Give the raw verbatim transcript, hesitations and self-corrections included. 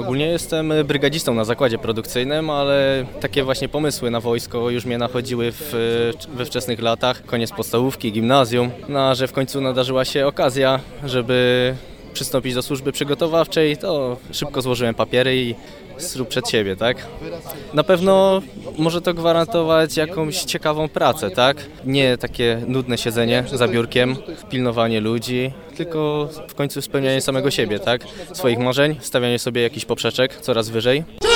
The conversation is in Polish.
Ogólnie jestem brygadzistą na zakładzie produkcyjnym, ale takie właśnie pomysły na wojsko już mnie nachodziły w, we wczesnych latach, koniec podstawówki, gimnazjum, no a że w końcu nadarzyła się okazja, żeby przystąpić do służby przygotowawczej, to szybko złożyłem papiery i zrób przed siebie, tak? Na pewno może to gwarantować jakąś ciekawą pracę, tak? Nie takie nudne siedzenie za biurkiem, pilnowanie ludzi, tylko w końcu spełnianie samego siebie, tak? Swoich marzeń, stawianie sobie jakiś poprzeczek coraz wyżej.